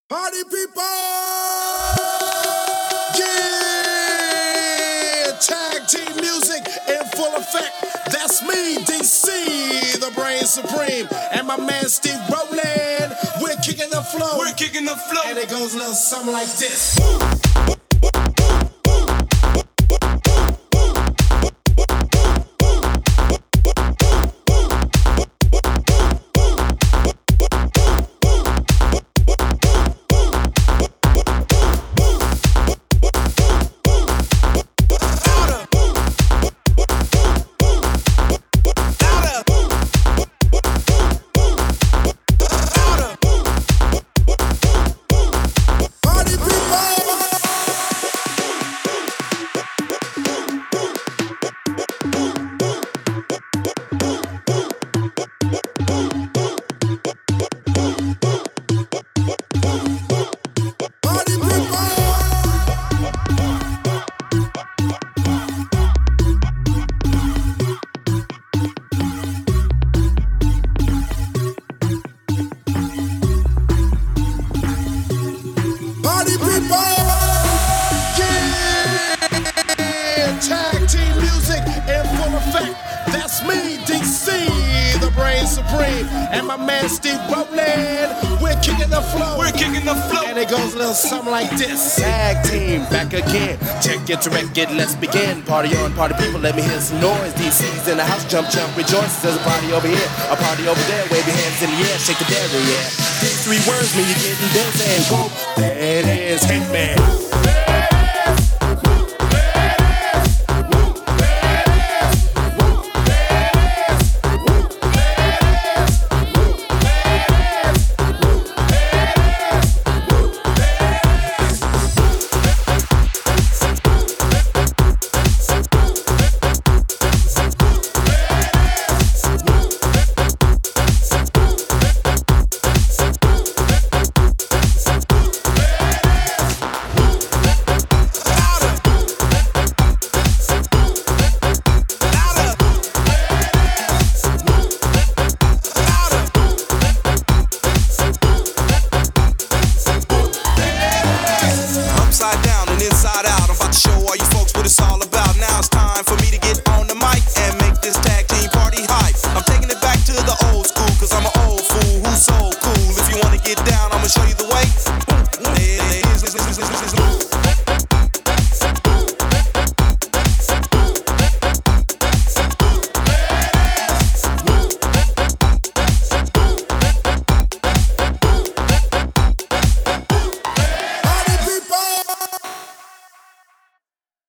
Party people! Yeah! Tag team music in full effect. That's me, DC, the Brain Supreme, and my man Steve Rowland. We're kicking the flow. We're kicking the flow. And it goes a little something like this. That's me, DC, the Brain Supreme, and my man Steve Rowland. We're kicking the flow. We're kicking the flow. And it goes a little something like this. Tag team back again. Check it, direct it, let's begin. Party on, party people, let me hear some noise. DC's in the house, jump, jump, rejoice. There's a party over here, a party over there. Wave your hands in the air, shake the dairy, yeah. These three words mean you're getting busy and go. There it is, Hitman. Upside down and inside out. I'm about to show all you folks what it's all about. Now it's time for me to get on the mic and make this tag team party hype. I'm taking it back to the old school, cause I'm an old fool who's so cool. If you wanna get down, I'ma show you the way.